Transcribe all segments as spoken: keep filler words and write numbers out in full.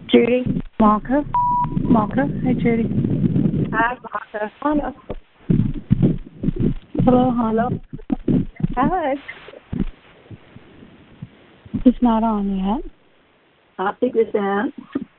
Judy. Malka. Malka. Hi, Judy. Hi, Malka. Hello. Hello, hello. Hi. It's not on yet. I think it's on.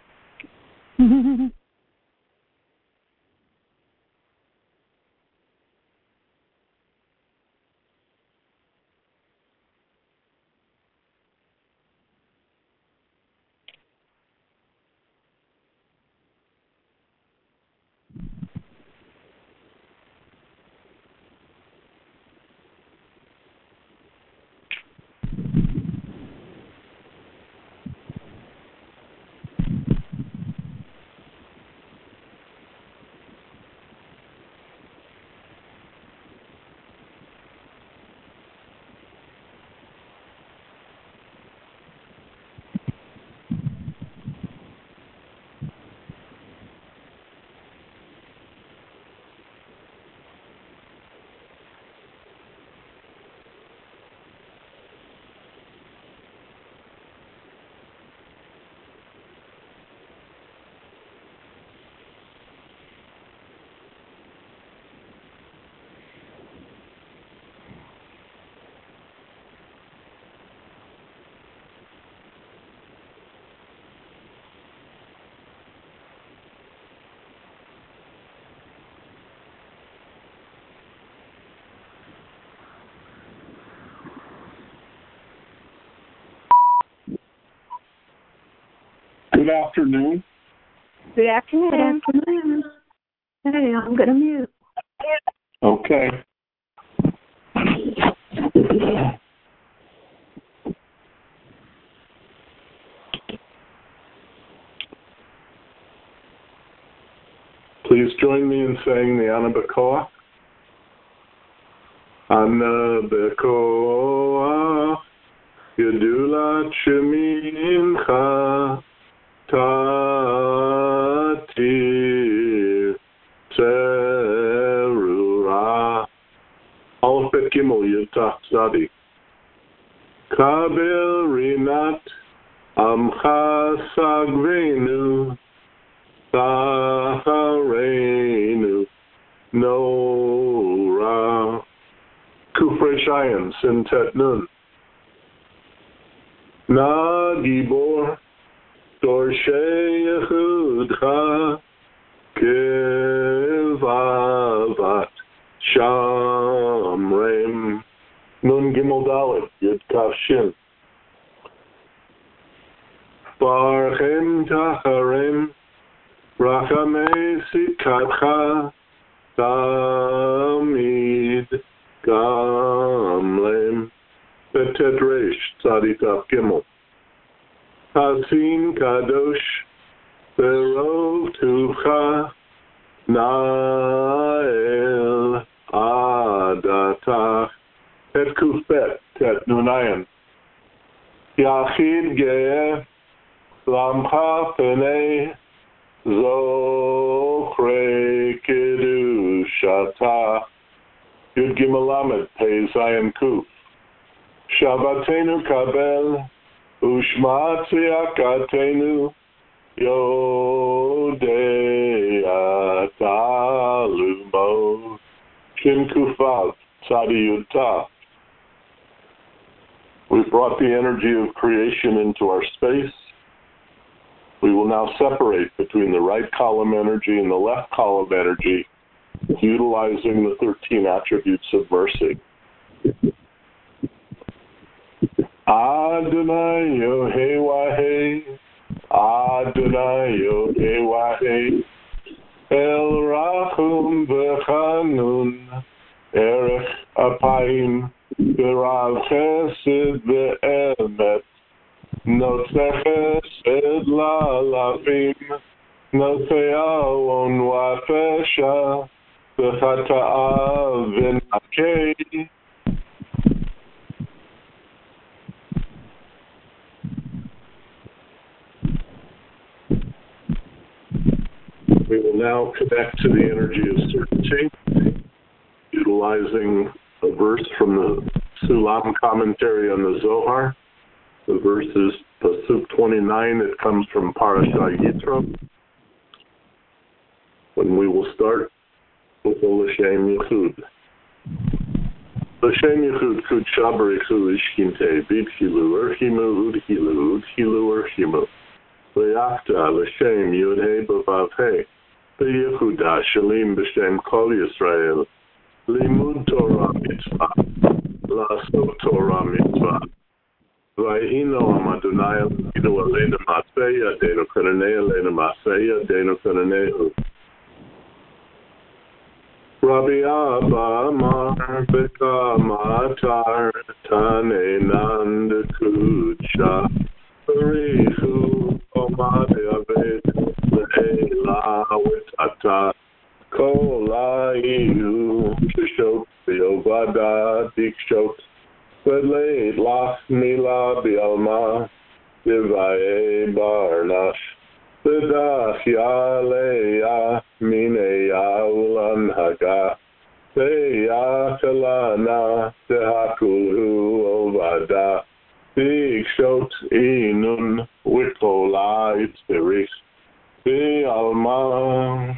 Good afternoon. Good afternoon. Good afternoon. Hey, I'm going to mute. Okay. Please join me in saying the Anabakoa. Anabakoa, Yedulat Shemincha, Tatir, Terura, Aleph Bet Gimel Yitach Zadi, Kabel Rinat, Amcha Sagvenu, Saharenu, Nora, Kufre Shayan, Sintet Nun, Na Gibor, Dorshe Yehudcha, Kivavat, Shamrem, Nun Gimel Dalet, Yud Kaf Shin, Barchem Tacharem, Rachamei Sikatcha, Tamid, Gamlem, Betet Reish, Tzadikaf Gimel, Hasin Kadosh, Berov Tuvcha, Nael Adatach, Et Kufbet, Tet Nunayan, Yachid Ge'eh, Lamcha Penei, Zochre Kedushata, Yud Gimel Lamed, Pei Zayin Kuf, Shabbatenu Kabel, Ushma Tziyakatenu, Yodea Talumo, Shin Kufav, Tzadi Yudta. We've brought the energy of creation into our space. We will now separate between the right column energy and the left column energy, utilizing the thirteen attributes of mercy. Adonai Yohei Wahei, Adonai Yohei Wahei, El Rachum V'Chanun, Erech Apayim, V'Rav Chesed V'Emet, Notze Chesed La'alafim, Notze Awon Wa'Fesha, V'Chata'a V'Nakei. We will now connect to the energy of certainty, utilizing a verse from the Sulam commentary on the Zohar. The verse is Pasuk twenty-nine, it comes from Parashat Yitro, when we will start with the L'Shem Yichud. L'Shem Yichud kud shabarichu ishkinte bidhilu erchimu udhilu udhilu erchimu L'yachta L'Shem Yud-He B'Vav-He B'Yehuda Shalim B'Shem Kol Yisrael Limud Torah Mitzvah L'asot Torah Mitzvah Vayhino Am Adonai Eloheinu Aleinu Ma'aseh Yadeinu Kananei Aleinu Ma'aseh Yadeinu Kananehu Rabbi Abba Amar B'Kamatar Tanenan D'Kudsha Barichu Omad Yaved Le'ela Witata Kol Ayu Shishot B'Yovada Dikshot V'Leid Lach Mila B'Alma Divaye Barnash V'Dach Yaleya Mineya Ulan Haga Ve'Yakalana Tehakulu Ovada Dikshot Inun Wikola Itzberich B'Alma.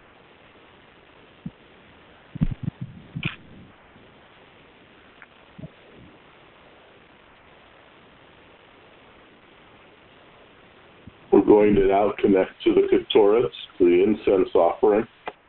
We're going to now connect to the Ketoret, the incense offering.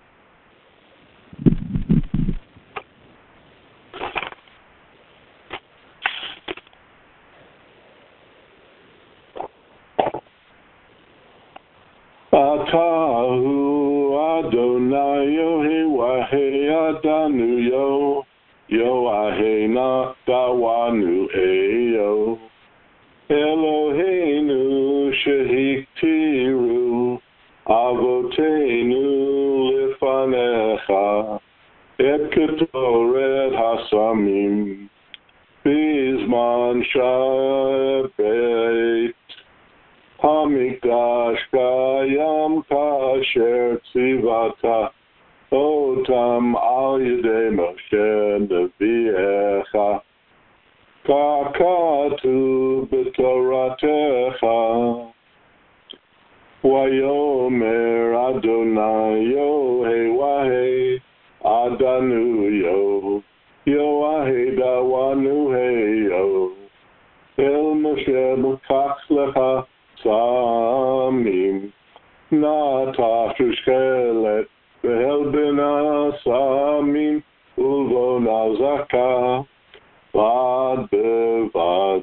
Atahu Adonai Yohei Adanu Yo Yoahena Dawanu Eyo Eloheinu Shehiktiru Avotenu Lifanecha Et Ketoret Hasamim Bizman Shabbat Hamikdash Kayam Kasher Tzivata Otam Al Yedei Moshe Neviecha Kakatu B'Toratecha Wayomer Adonai Yohei Wahei Adanu Yo Yoahei Dawanu Heyo El Moshe B'Kach Lecha Samim Nata Shushkelet Behel Bina Samim Ulvo Nazaka Vad Bevad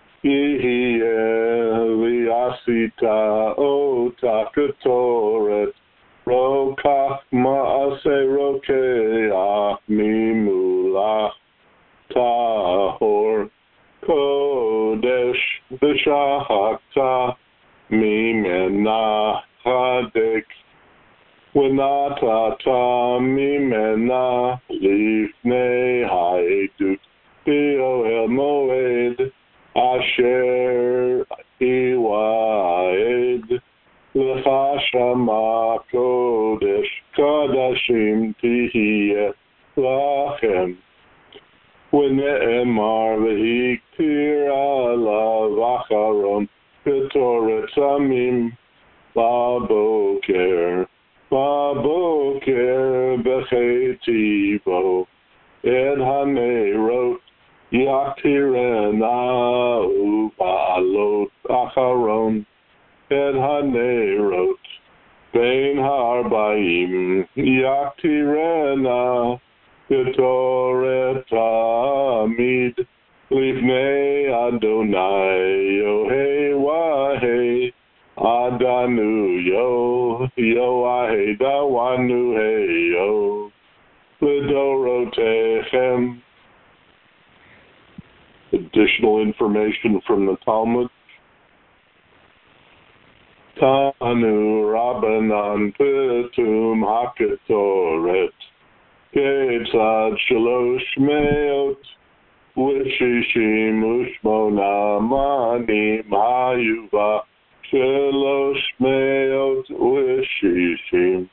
Yihye Liasita Ota Ketoret Rokach Maase Rokeach Mimulach Tahor Kodesh B'Shahakta Mimena Hadek Wenatata Mimena Lifnei Haedut B'Ohel Moed Asher Iwaed Lecha Shama Kodesh Kadashim Tihiyeh Lachem W'ne'emar v'hiktir alav acharon Ketoret Samim Baboker Baboker B'chetivo Ed Hanerot Yaktirena U'ba'alot Acharon Ed Hanerot Bein Ha'arbaim Yaktirena Ketoret Tamid Lifnei Adonai Yohei Wahei Adanu Yo Yoahei Dawanu Heyo L'Dorotechem. Additional information from the Talmud. Tanu Rabbanan Petum HaKetoret Ketzad Shalosh Meot V'Shishim U'Shmona Manim Hayuva Shalosh Meot V'Shishim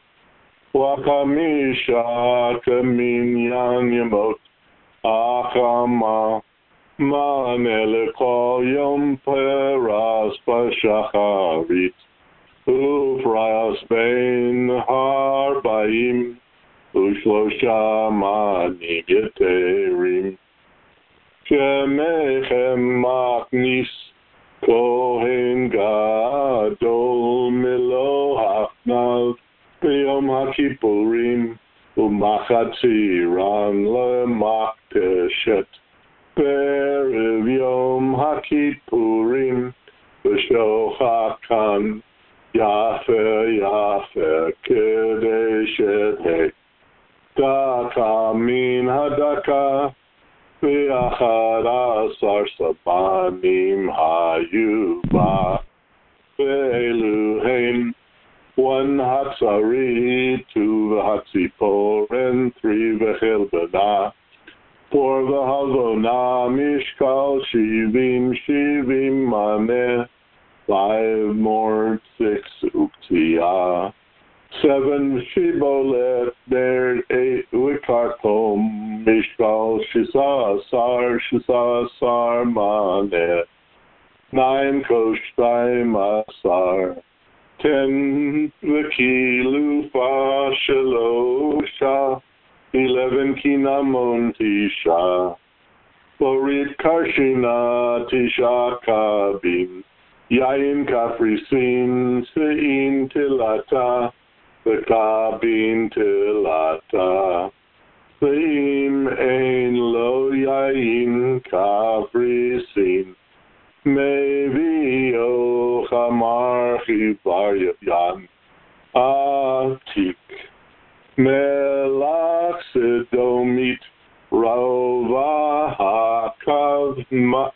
W'Chamisha Kaminyan Yamot Achama מענה לכל יום פרס בשחרית, ופרס בין ארבעים ושלושה מנים יתרים. שמכם מכניס כהן גדול מלוא הכנל ביום הכיפורים, ומחצירן למקדשת בערב יום הכיפורים, ושוחקן יפה יפה כדי שתהא דקה מן הדקה, ואחד עשר סבנים היו בה, ואלו הן one hatzarit, והציפורן three וחלבנה, for והלבונה משקל שבעים שבעים מנה, five more six uktia, seven shibolet, there eight wikartom, mishkal shisa asar shisa asar mane, nine koshtaim asar, ten vikilu fashelosha, eleven kinamon tisha, borit karshina tisha kabin, yain kafrisin sein tilata, V'kabin tilata, v'im ein lo yain kafrisin, mevi'o chamar chivar yan, atik, melach sedomit, rova hakav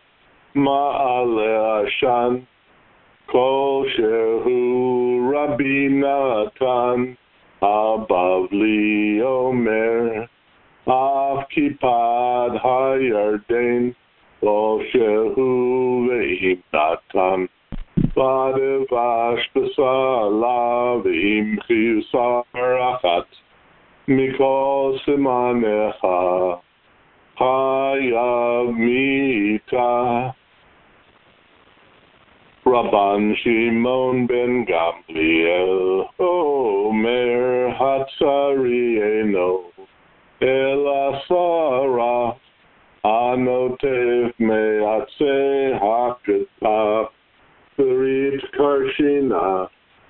ma'ale ashan, Kol shehu Rabbi Natan, Abavli Omer, Av Kipad Hayarden, Kol shehu Ve'im Natan, Vadevash B'sala Ve'im Chiyusar Achat, Mikol Simanecha, Hayav Mita, Rabban Shimon ben Gamliel, Omer Hatzarieno, Elasara, Anotev Meatse Hakatah, Berit Karshina,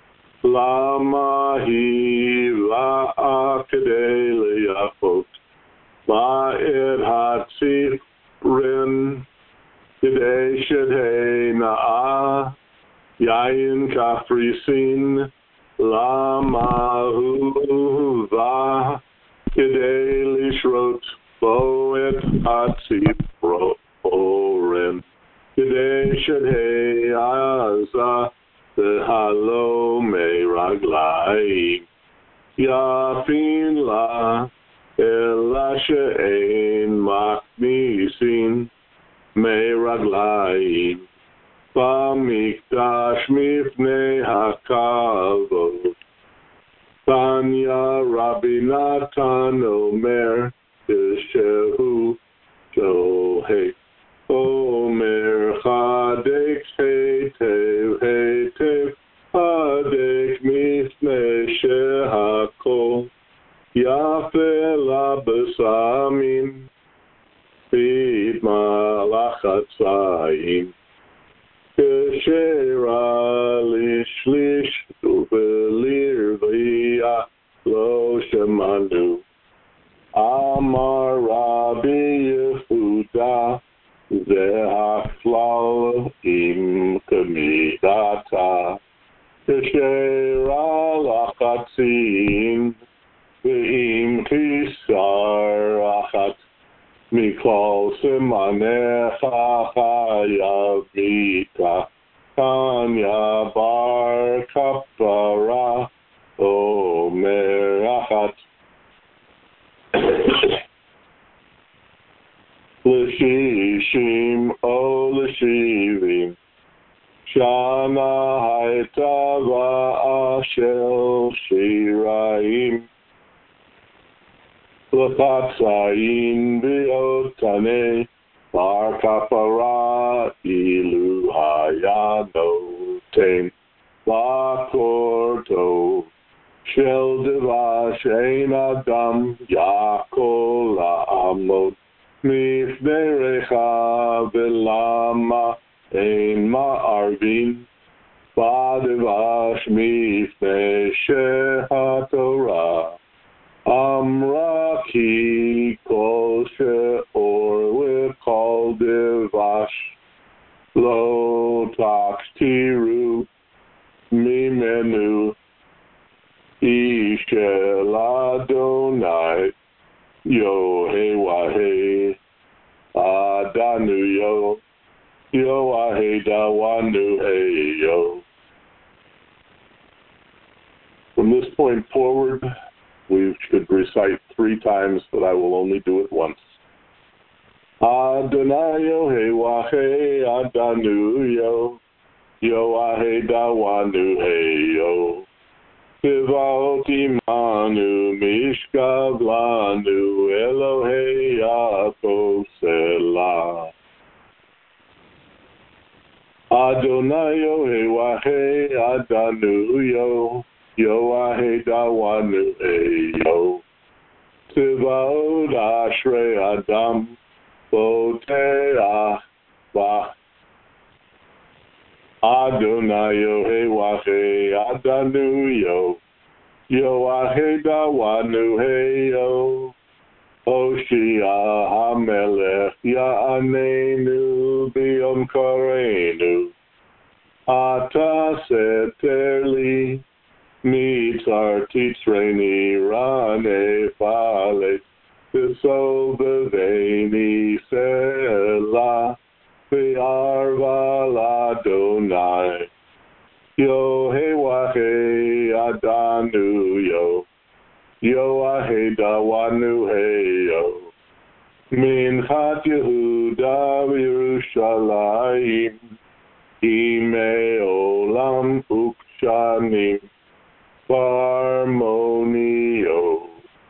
Lama Hi La'akadei Liyafot, La'ed Hatzifrin, Kidei Shedhei Na'ah, Yain Kafrisin, Lama Huva, Kidei Lishrot, Boet Hatzifroren, Kidei Shedhei Aza, Halo Meiraglaim, Yafin La, Elasha Ein Maknisin, Meiraglaim, Bamikdash Mifnei HaKavod. Tanya Rabbi Natan Omer, Shehu Shohei, Omer Chadek Heitev Heitev, Chadek Mifnei Shehakol, Yafe Labesamim, Bid Malachatzayim, Keshera Lishlish Ubelir V'ya Lo Shemanu, Amar Rabbi Yehuda, Zehaflal Im Kamidata, Keshera Lachatzim, V'im Chisar Achat, Mikol Simanecha Chayav Mita, Tanya Bar Kapara, Omer Achat. L'shishim o l'shivim, Shana Haita Va'ashel Shiraim, L'chatzayin B'otane, Bar kapara ilu hayanoten lakorto shel devash ein adam yakol la'amod mifnei recha velama ein ma'arvin ba'devash mifnei shehatorah Amra ki kol she'or v'kol devash lo taktiru mimenu ishel Adonai yohe wahe adanu yo yo wahe dawanu hey yo. From this point forward, we should recite three times, but I will only do it once. Adonai Yohe Wahe Adanu Yo Yoahe Dawanu Hey Yo Tivaot Imanu Mishkav Lanu Elohe Yaakov Selah. Adonai Yohe Wahe Adanu Yo Yoahe dawanu eyo Tivaot ashrei adam boteach ba Adonai yohe wahe adanu yo Yoahe dawanu heyo Hoshia hamelech ya'anenu biyom karenu Ata seterli Mitzar titreni rane fale Tiso beveni sela Ve'arva l'Adonai Yohe wahe adanu yo Yoahe dawanu heyo Minchat Yehuda v'Yerushalayim Ime olam ukshanim Harmonio.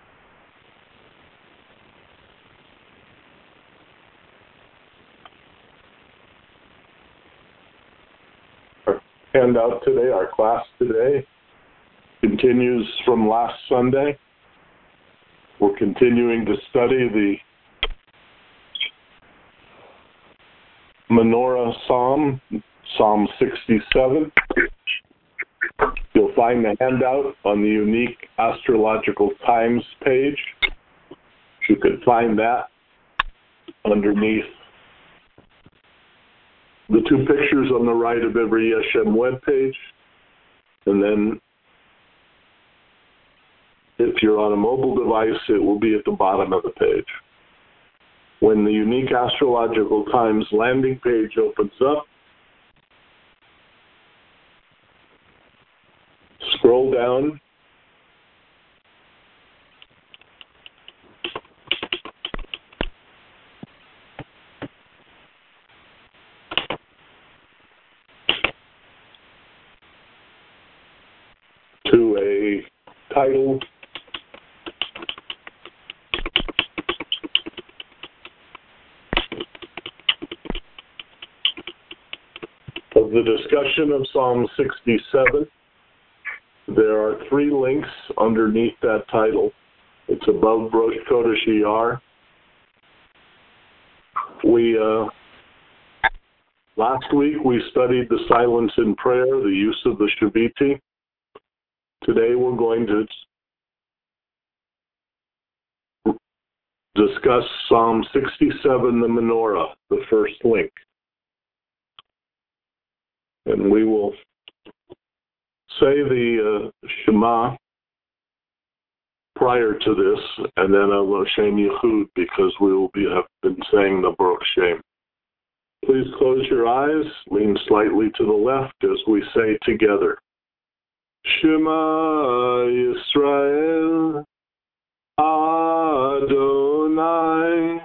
Our handout today, our class today, continues from last Sunday. We're continuing to study the Menorah Psalm, Psalm sixty-seven. You'll find the handout on the Unique Astrological Times page. You can find that underneath the two pictures on the right of every Yeshem web page. And then if you're on a mobile device, it will be at the bottom of the page. When the Unique Astrological Times landing page opens up, scroll down to a title of the discussion of Psalm sixty-seven. There are three links underneath that title. It's above Rosh Chodesh Iyar. We, uh, last week we studied the silence in prayer, the use of the Shaviti. Today we're going to discuss Psalm sixty-seven, the Menorah, the first link. And we will say the uh, Shema prior to this, and then a L'Shem Yichud, because we will be have been saying the Baruch Shem. Please close your eyes, lean slightly to the left as we say together. Shema Yisrael, Adonai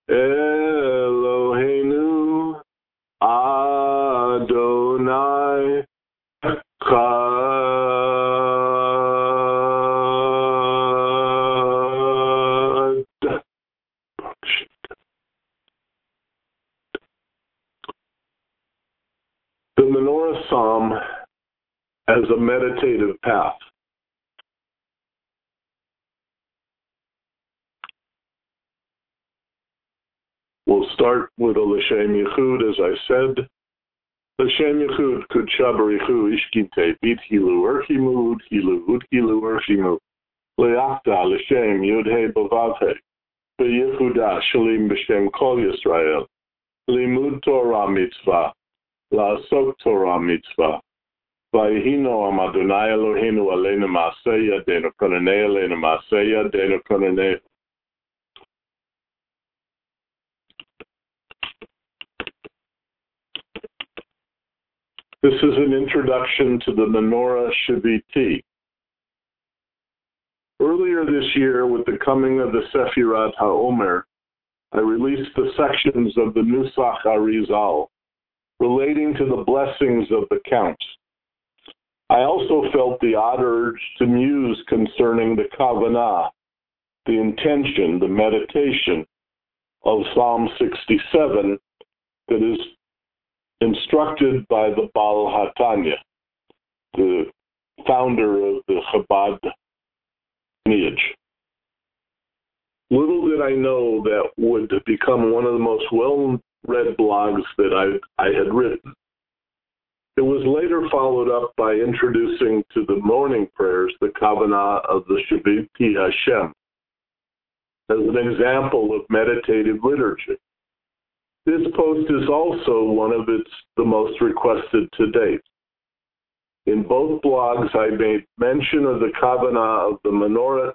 Eloheinu, Adonai Echad. The Menorah Psalm as a meditative path. We'll start with a L'Shem Yichud, as I said. L'Shem Yichud Kudsha Barichu Ishkite Bithilu Erchimu Udhilu Udhilu Erchimu Leachta L'Shem Yudhe Bavavhe B'Yehuda Shalim B'Shem Kol Yisrael Limud Torah Mitzvah La'asok Torah Mitzvah Vayihino Am Adonai Eloheinu Aleinu Ma'aseh Yadeinu Konanei Aleinu Ma'aseh Yadeinu Konanei. This is an introduction to the Menorah Shaviti. Earlier this year, with the coming of the Sefirat HaOmer, I released the sections of the Nusach Arizal relating to the blessings of the count. I also felt the odd urge to muse concerning the Kavanah, the intention, the meditation of Psalm sixty-seven that is instructed by the Baal HaTanya, the founder of the Chabad lineage. Little did I know that would become one of the most well-read blogs that I, I had written. It was later followed up by introducing to the morning prayers the Kavanah of the Shaviti Hashem as an example of meditative liturgy. This post is also one of its the most requested to date. In both blogs, I made mention of the Kavanah of the Menorah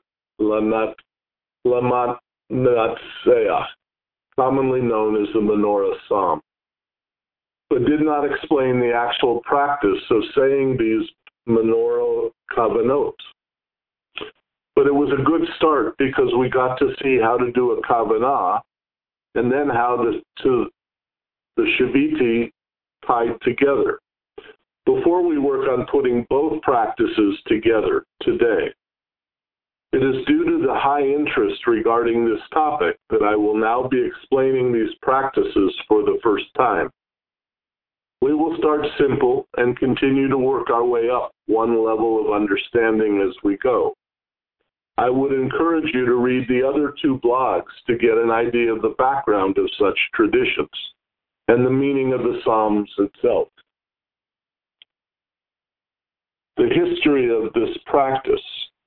Lamatnatseach, commonly known as the Menorah Psalm, but did not explain the actual practice of saying these Menorah Kavanot. But it was a good start because we got to see how to do a Kavanah and then how the, to the Shaviti tied together. Before we work on putting both practices together today, it is due to the high interest regarding this topic that I will now be explaining these practices for the first time. We will start simple and continue to work our way up one level of understanding as we go. I would encourage you to read the other two blogs to get an idea of the background of such traditions and the meaning of the Psalms itself. The history of this practice.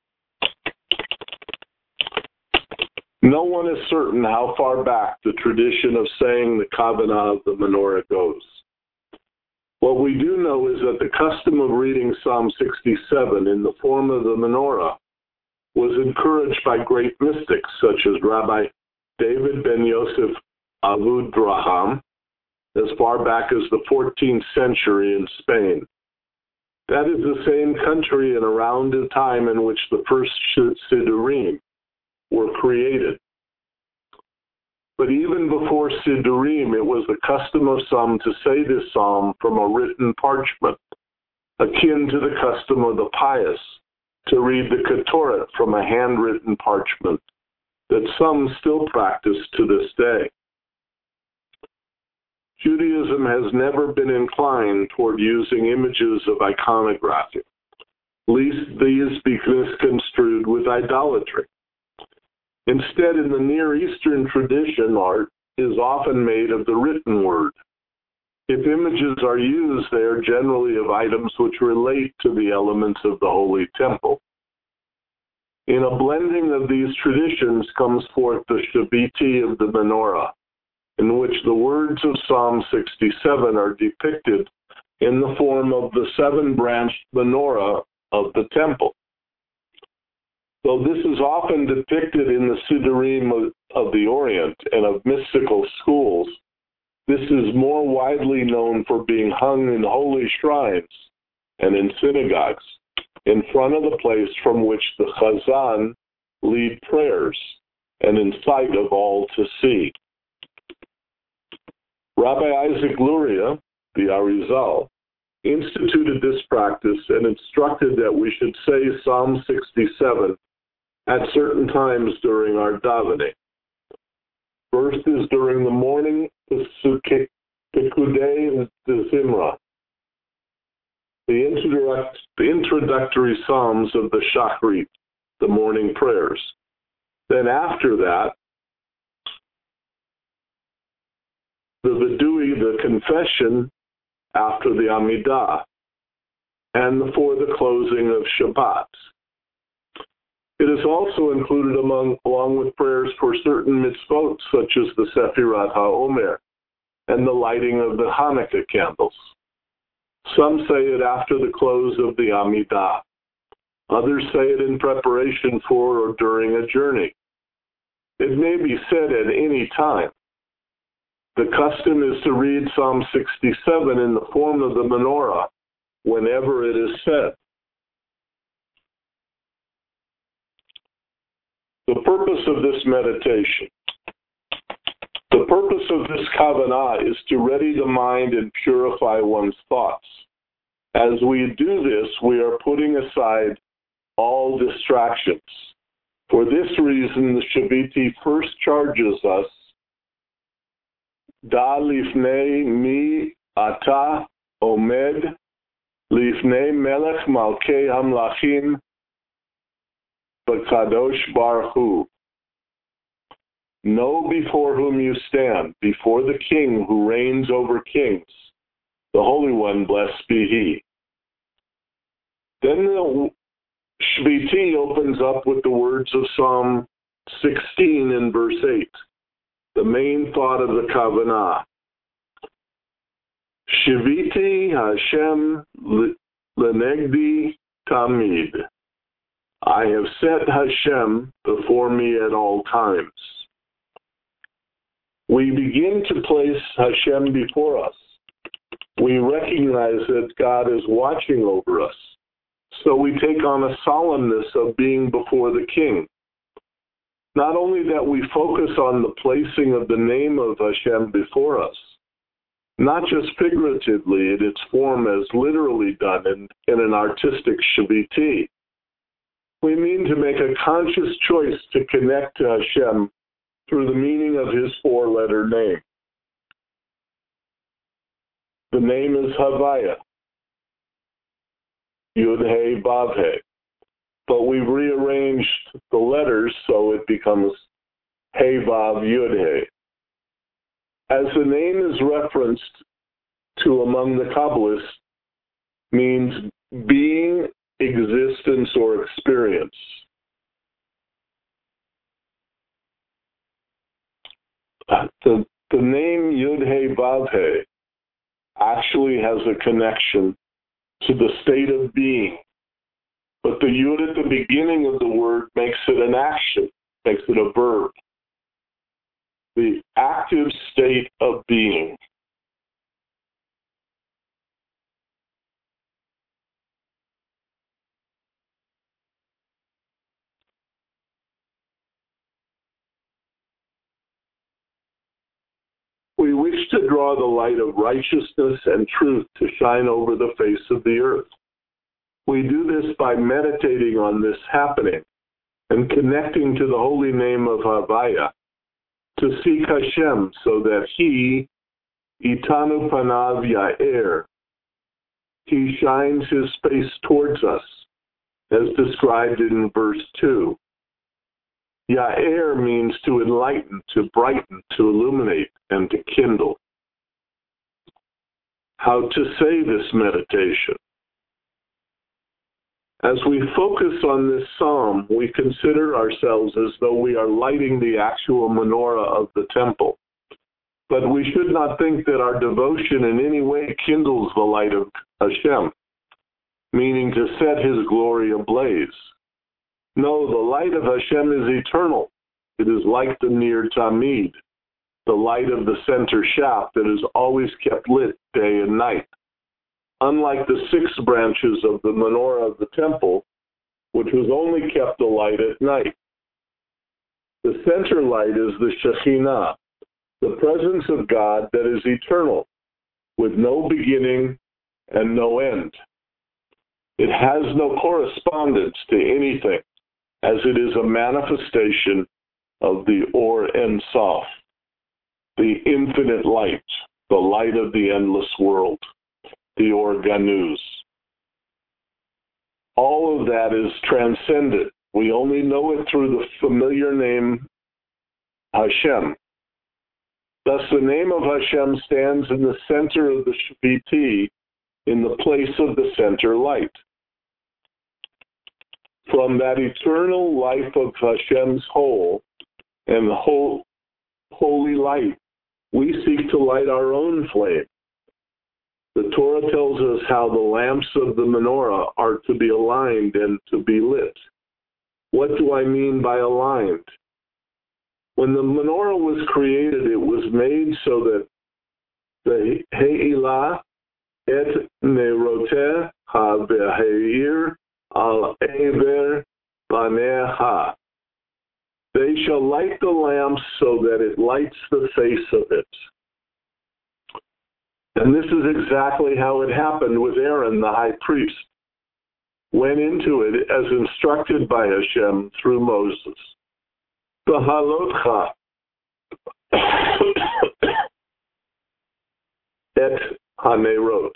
No one is certain how far back the tradition of saying the Kavanah of the Menorah goes. What we do know is that the custom of reading Psalm sixty-seven in the form of the Menorah was encouraged by great mystics such as Rabbi David ben Yosef Avudraham as far back as the fourteenth century in Spain. That is the same country and around the time in which the first Siddurim were created. But even before Siddurim, it was the custom of some to say this psalm from a written parchment, akin to the custom of the pious to read the Ketoret from a handwritten parchment that some still practice to this day. Judaism has never been inclined toward using images of iconography, lest these be misconstrued with idolatry. Instead, in the Near Eastern tradition, art is often made of the written word. If images are used, they are generally of items which relate to the elements of the Holy Temple. In a blending of these traditions comes forth the Shaviti of the Menorah, in which the words of Psalm sixty-seven are depicted in the form of the seven-branched menorah of the temple. Though this is often depicted in the Siddurim of the Orient and of mystical schools, this is more widely known for being hung in holy shrines and in synagogues, in front of the place from which the Chazan lead prayers and in sight of all to see. Rabbi Isaac Luria, the Arizal, instituted this practice and instructed that we should say Psalm sixty-seven at certain times during our davening. First is during the morning, the Pekudei de Zimra, the, introduct, the introductory psalms of the Shachrit, the morning prayers. Then after that, the Vidui, the confession, after the Amidah, and for the closing of Shabbat. It is also included among, along with prayers for certain mitzvot, such as the Sefirat HaOmer and the lighting of the Hanukkah candles. Some say it after the close of the Amidah. Others say it in preparation for or during a journey. It may be said at any time. The custom is to read Psalm sixty-seven in the form of the menorah whenever it is said. The purpose of this meditation. The purpose of this kavanah is to ready the mind and purify one's thoughts. As we do this, we are putting aside all distractions. For this reason, the Shaviti first charges us, Da lifnei mi ata omed lifnei melech malkei hamlachim b'kadosh baruch hu. Know before whom you stand, before the King who reigns over kings, the Holy One, blessed be He. Then the Shviti opens up with the words of Psalm sixteen in verse eight, the main thought of the Kavanah. Shiviti Hashem lenegdi tamid. I have set Hashem before me at all times. We begin to place Hashem before us. We recognize that God is watching over us. So we take on a solemnness of being before the King. Not only that we focus on the placing of the name of Hashem before us, not just figuratively in its form as literally done in, in an artistic Shaviti. We mean to make a conscious choice to connect to Hashem through the meaning of His four-letter name. The name is Havaya, Yud-He, Vav-He. But we've rearranged the letters so it becomes He, Vav, Yud-He. As the name is referenced to among the Kabbalists, means being, existence, or experience. The, the name Yud-He, Vav-He actually has a connection to the state of being. But the Yud at the beginning of the word makes it an action, makes it a verb. The active state of being. We wish to draw the light of righteousness and truth to shine over the face of the earth. We do this by meditating on this happening and connecting to the holy name of Havaya, to seek Hashem so that He, Itanu Panav Ya'er, He shines His face towards us, as described in verse two. Ya'er means to enlighten, to brighten, to illuminate, and to kindle. How to say this meditation? As we focus on this psalm, we consider ourselves as though we are lighting the actual menorah of the temple. But we should not think that our devotion in any way kindles the light of Hashem, meaning to set His glory ablaze. No, the light of Hashem is eternal. It is like the Ner Tamid, the light of the center shaft that is always kept lit day and night. Unlike the six branches of the menorah of the temple, which was only kept alight at night. The center light is the Shekhinah, the presence of God that is eternal, with no beginning and no end. It has no correspondence to anything, as it is a manifestation of the Or Ein Sof, the infinite light, the light of the endless world, the Or Ganuz. all of that is transcendent. We only know it through the familiar name Hashem. Thus, the name of Hashem stands in the center of the Shviti, in the place of the center light. From that eternal life of Hashem's whole and the whole holy light, we seek to light our own flame. The Torah tells us how the lamps of the menorah are to be aligned and to be lit. What do I mean by aligned? When the menorah was created, it was made so that the Heilah et neroteh ha-be'heir al-ever baneha. They shall light the lamps so that it lights the face of it. And this is exactly how it happened with Aaron, the high priest. Went into it as instructed by Hashem through Moses. V'halotcha et hanerot.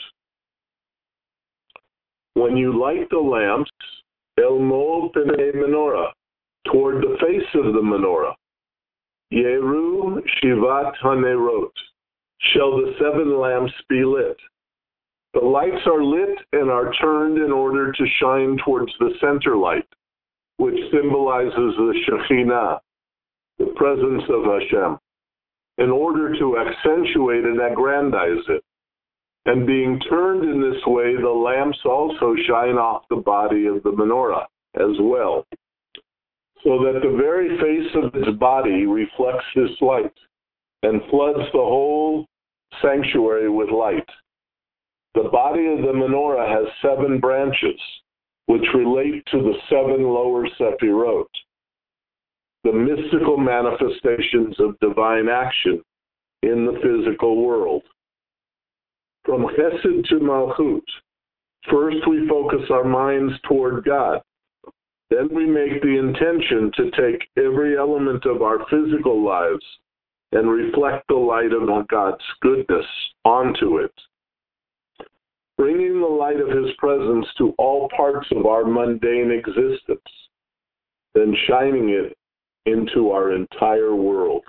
When you light the lamps, el mo p'nei menorah, toward the face of the menorah, yeru shivat hanerot, shall the seven lamps be lit. The lights are lit and are turned in order to shine towards the center light, which symbolizes the Shekhinah, the presence of Hashem, in order to accentuate and aggrandize it. And being turned in this way, the lamps also shine off the body of the menorah as well, so that the very face of its body reflects this light and floods the whole sanctuary with light. The body of the menorah has seven branches, which relate to the seven lower Sephirot, the mystical manifestations of divine action in the physical world. From Chesed to Malchut, first we focus our minds toward God. Then we make the intention to take every element of our physical lives and reflect the light of God's goodness onto it, bringing the light of His presence to all parts of our mundane existence, then shining it into our entire world.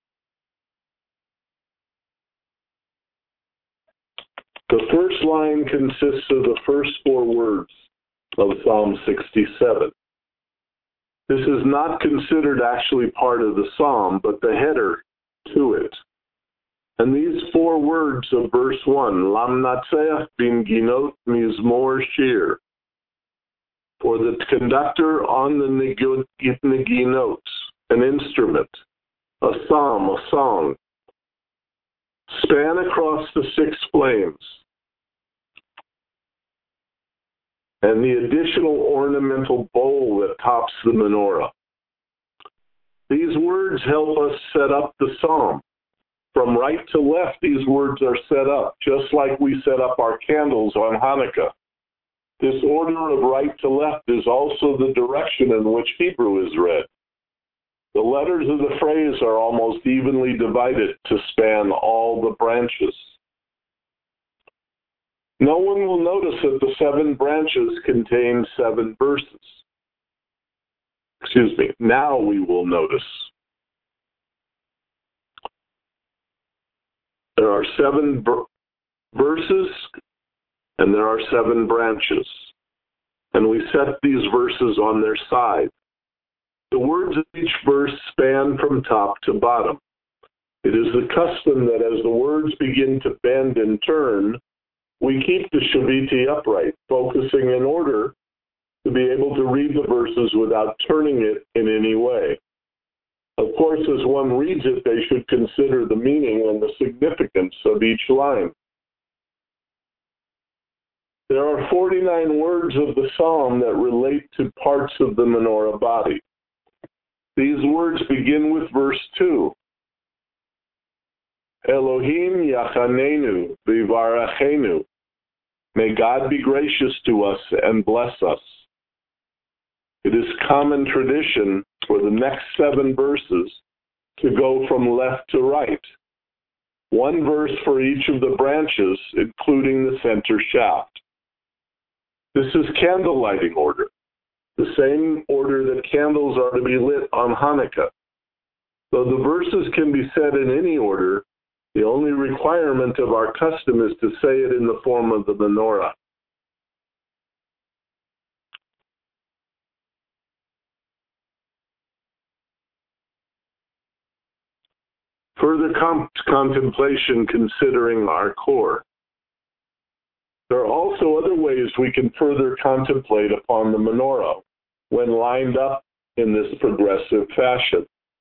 The first line consists of the first four words of Psalm sixty-seven. This is not considered actually part of the psalm, but the header to it. And these four words of verse one, Lam Natseach bin Ginot Mizmor Shir, for the conductor on the Neginot, an instrument, a psalm, a song, span across the six flames, and the additional ornamental bowl that tops the menorah. These words help us set up the psalm. From right to left, these words are set up, just like we set up our candles on Hanukkah. This order of right to left is also the direction in which Hebrew is read. The letters of the phrase are almost evenly divided to span all the branches. No one will notice that the seven branches contain seven verses. Excuse me, now we will notice. There are seven ver- verses and there are seven branches. And we set these verses on their side. The words of each verse span from top to bottom. It is the custom that as the words begin to bend and turn, we keep the Shviti upright, focusing in order to be able to read the verses without turning it in any way. Of course, as one reads it, they should consider the meaning and the significance of each line. There are forty-nine words of the psalm that relate to parts of the menorah body. These words begin with verse two. Elohim yachanenu v'yivarachenu. May God be gracious to us and bless us. It is common tradition for the next seven verses to go from left to right. One verse for each of the branches, including the center shaft. This is candle lighting order, the same order that candles are to be lit on Hanukkah. Though the verses can be said in any order, the only requirement of our custom is to say it in the form of the menorah. Further com- contemplation considering our core. There are also other ways we can further contemplate upon the menorah when lined up in this progressive fashion.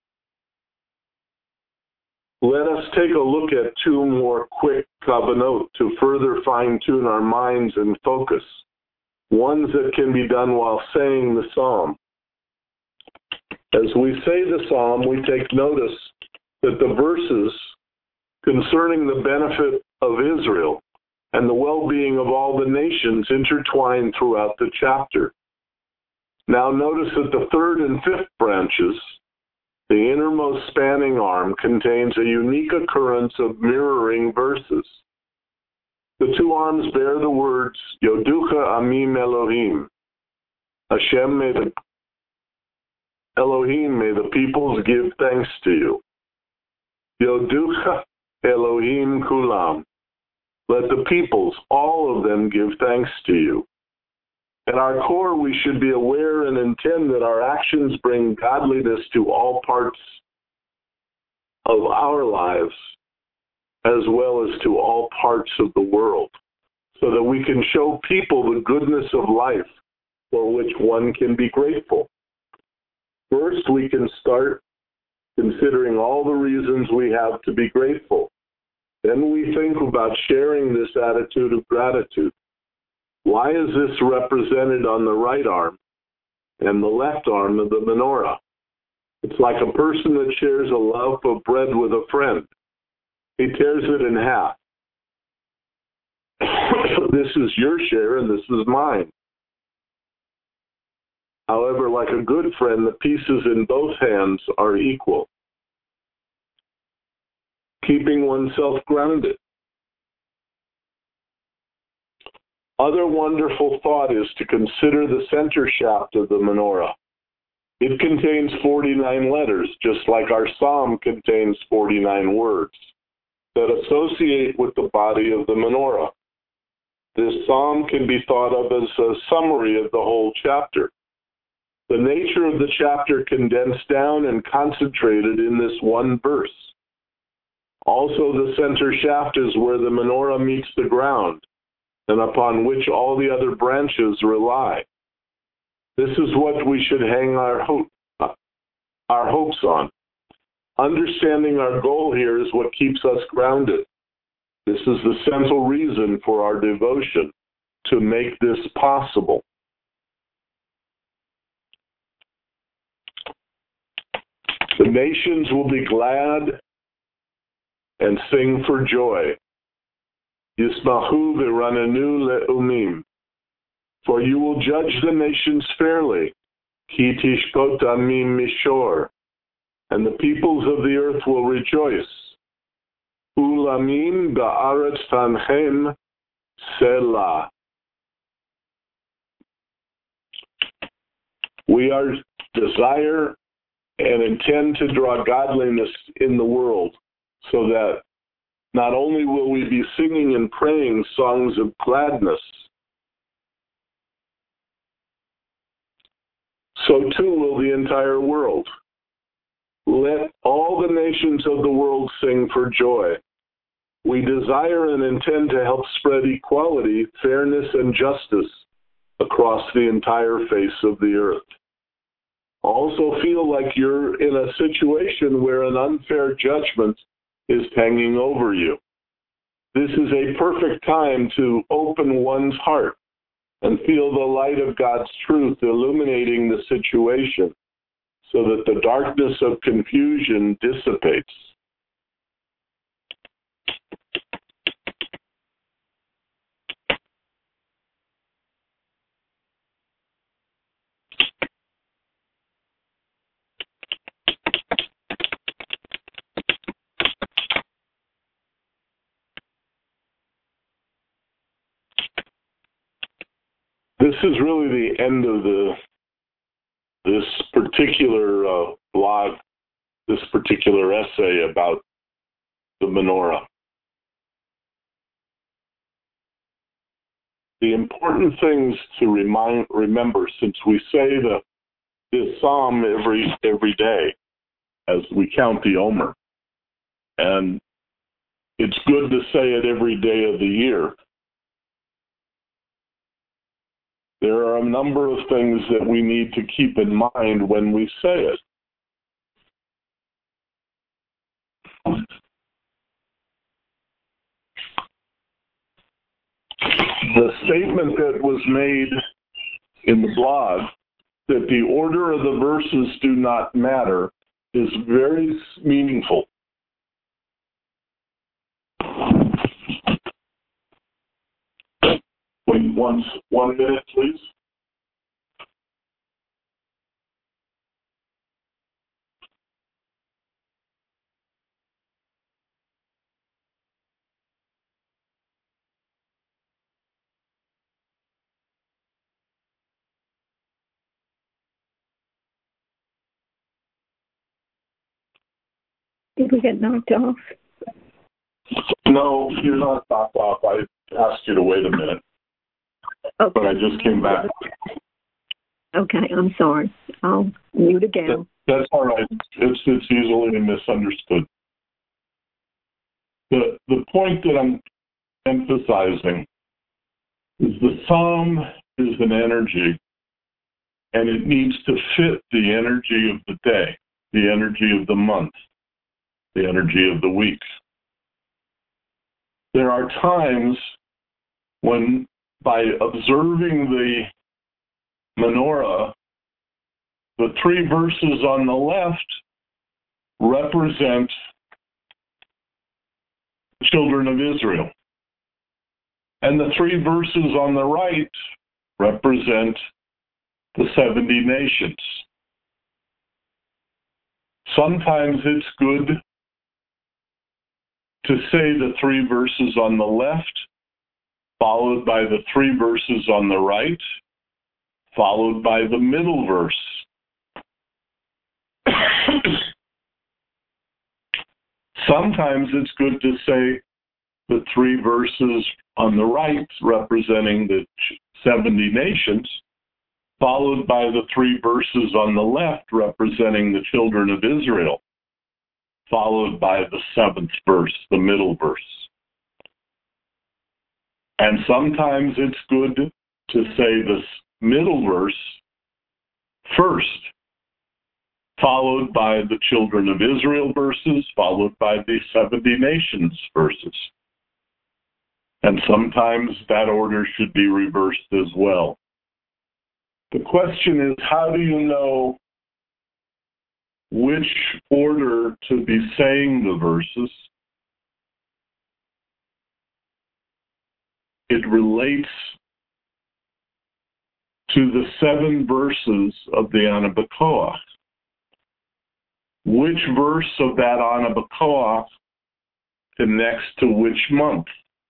Let us take a look at two more quick kavanot to further fine-tune our minds and focus, ones that can be done while saying the psalm. As we say the psalm, we take notice that the verses concerning the benefit of Israel and the well-being of all the nations intertwine throughout the chapter. Now notice that the third and fifth branches, the innermost spanning arm, contains a unique occurrence of mirroring verses. The two arms bear the words, Yoducha Amim Elohim. Hashem, may the Elohim, may the peoples give thanks to you. Yoducha Elohim Kulam. Let the peoples, all of them, give thanks to you. At our core, we should be aware and intend that our actions bring godliness to all parts of our lives, as well as to all parts of the world, so that we can show people the goodness of life for which one can be grateful. First, we can start considering all the reasons we have to be grateful. Then we think about sharing this attitude of gratitude. Why is this represented on the right arm and the left arm of the menorah? It's like a person that shares a loaf of bread with a friend. He tears it in half. This is your share and this is mine. However, like a good friend, the pieces in both hands are equal. Keeping oneself grounded. Other wonderful thought is to consider the center shaft of the menorah. It contains forty-nine letters, just like our psalm contains forty-nine words that associate with the body of the menorah. This psalm can be thought of as a summary of the whole chapter. The nature of the chapter condensed down and concentrated in this one verse. Also, the center shaft is where the menorah meets the ground, and upon which all the other branches rely. This is what we should hang our, hope, our hopes on. Understanding our goal here is what keeps us grounded. This is the central reason for our devotion, to make this possible. The nations will be glad and sing for joy. Yismachu v'rananu le'umim. For you will judge the nations fairly. Ki tishkot amim mishor. And the peoples of the earth will rejoice. Ulamim ba'aretz tanchem selah. We are desire and intend to draw godliness in the world, so that not only will we be singing and praying songs of gladness, so too will the entire world. Let all the nations of the world sing for joy. We desire and intend to help spread equality, fairness, and justice across the entire face of the earth. Also feel like you're in a situation where an unfair judgment is hanging over you. This is a perfect time to open one's heart and feel the light of God's truth illuminating the situation so that the darkness of confusion dissipates. this is really the end of the this particular uh, blog, this particular essay about the menorah. The important things to remind, remember, since we say the this psalm every every day as we count the Omer, and it's good to say it every day of the year. There are a number of things that we need to keep in mind when we say it. The statement that was made in the blog that the order of the verses do not matter is very meaningful. Wait one, one minute, please. Did we get knocked off? No, you're not knocked off. I asked you to wait a minute, Okay. but I just came back. Okay, I'm sorry. I'll mute again. That, that's all right. It's, it's easily misunderstood. The, the point that I'm emphasizing is the psalm is an energy, and it needs to fit the energy of the day, the energy of the month, the energy of the week. There are times when, by observing the menorah, the three verses on the left represent the children of Israel, and the three verses on the right represent the seventy nations. Sometimes it's good to say the three verses on the left, followed by the three verses on the right, followed by the middle verse. Sometimes it's good to say the three verses on the right representing the seventy nations, followed by the three verses on the left representing the children of Israel, followed by the seventh verse, the middle verse. And sometimes it's good to say this middle verse first, followed by the children of Israel verses, followed by the seventy nations verses. And sometimes that order should be reversed as well. The question is, how do you know which order to be saying the verses? It relates to the seven verses of the Ana B'Koach. Which verse of that Ana B'Koach connects to which month?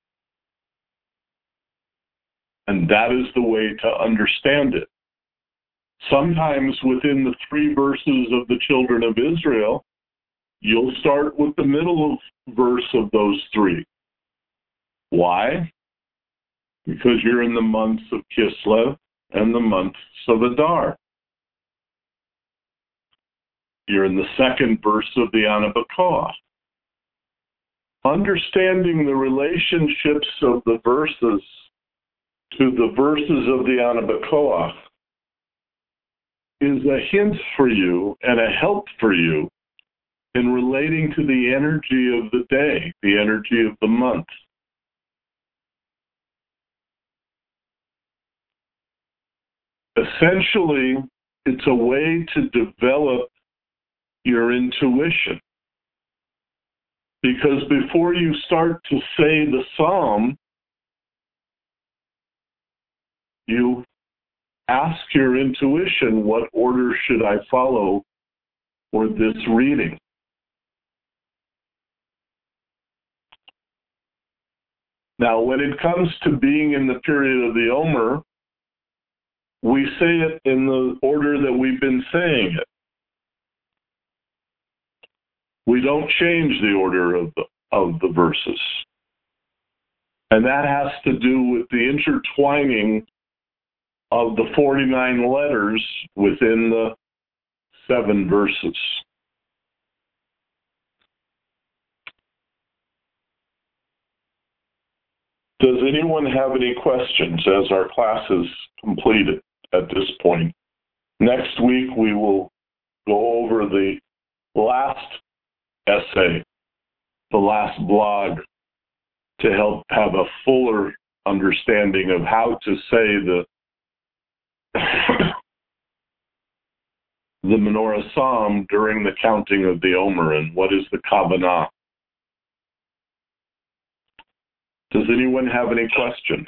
And that is the way to understand it. Sometimes within the three verses of the children of Israel, you'll start with the middle verse of those three. Why? Because you're in the months of Kislev and the months of Adar. You're in the second verse of the Ana B'Koach. Understanding the relationships of the verses to the verses of the Ana B'Koach is a hint for you and a help for you in relating to the energy of the day, the energy of the month. Essentially, it's a way to develop your intuition. Because before you start to say the psalm, you ask your intuition, what order should I follow for this reading? Now, when it comes to being in the period of the Omer, we say it in the order that we've been saying it. We don't change the order of the, of the verses. And that has to do with the intertwining of the forty-nine letters within the seven verses. Does anyone have any questions as our class is completed at this point? Next week we will go over the last essay, the last blog, to help have a fuller understanding of how to say the the menorah psalm during the counting of the Omer and what is the Kavanah. Does anyone have any questions?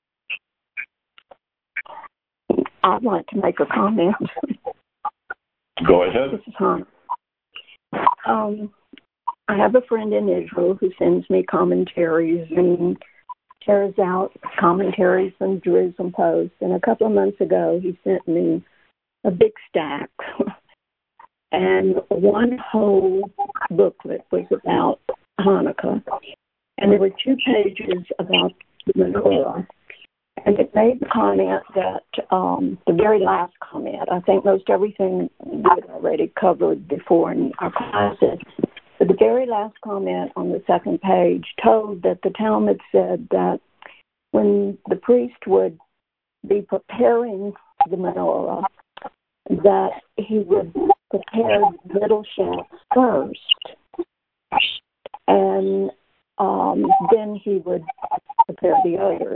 I'd like to make a comment. Go ahead. This is Han. Um, I have a friend in Israel who sends me commentaries and tears out commentaries from Jerusalem Post. And a couple of months ago, he sent me a big stack. And one whole booklet was about Hanukkah. And there were two pages about the menorah. And it made the comment that um, the very last comment, I think most everything we had already covered before in our classes, but the very last comment on the second page told that the Talmud said that when the priest would be preparing the menorah, that he would prepare the middle shaft first, and um, then he would prepare the others.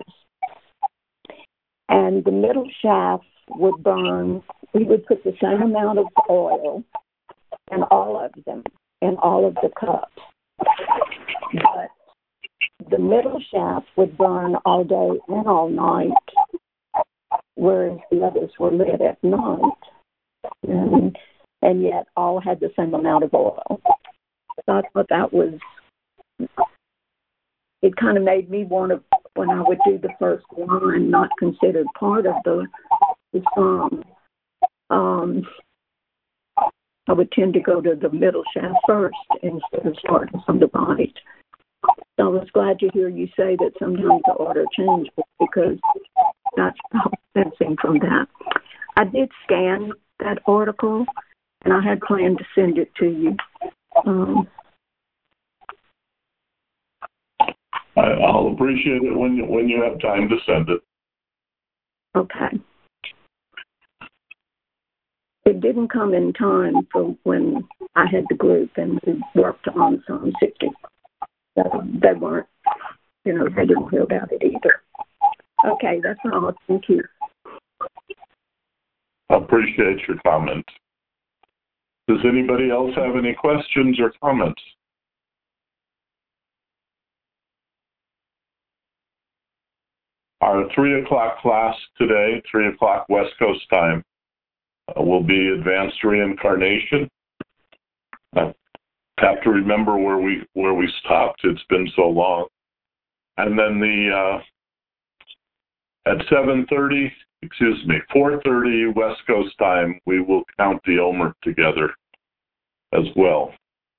And the middle shaft would burn, we would put the same amount of oil in all of them, in all of the cups. But the middle shaft would burn all day and all night, whereas the others were lit at night. And, and yet all had the same amount of oil. So I thought that was, it kind of made me want to, when I would do the first line, not considered part of the, the psalm, um, I would tend to go to the middle shaft first instead of starting from the right. So I was glad to hear you say that sometimes the order changes because that's sensing from that. I did scan that article, and I had planned to send it to you. Um, I'll appreciate it when you, when you have time to send it. Okay. It didn't come in time for when I had the group and we worked on Psalm sixty. So they weren't, you know, they didn't hear about it either. Okay, that's all. Thank you. I appreciate your comment. Does anybody else have any questions or comments? Our three o'clock class today, three o'clock West Coast time, uh, will be Advanced Reincarnation. I have to remember where we where we stopped. It's been so long. And then the uh, at seven thirty, excuse me, four thirty West Coast time, we will count the Omer together as well.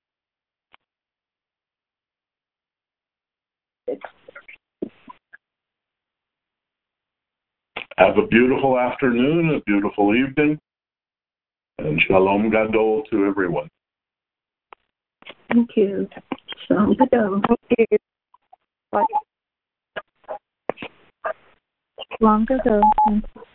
Have a beautiful afternoon, a beautiful evening, and Shalom Gadol to everyone. Thank you. Shalom Gadol. Thank you. Bye. Long ago.